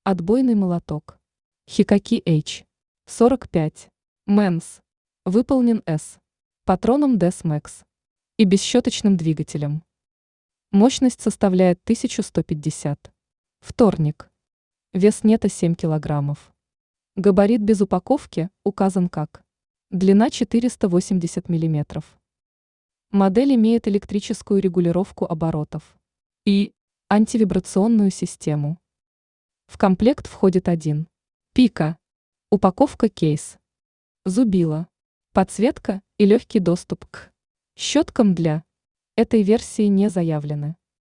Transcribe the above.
Отбойный молоток. Hitachi H45. Men's. Выполнен с патроном DES Max и бесщеточным двигателем. Мощность составляет 1150. Вторник. Вес нета 7 килограммов. Габарит без упаковки указан как: длина 480 миллиметров. Модель имеет электрическую регулировку оборотов и антивибрационную систему. В комплект входит один пика, упаковка кейс, зубило, подсветка и легкий доступ к щеткам для этой версии не заявлены.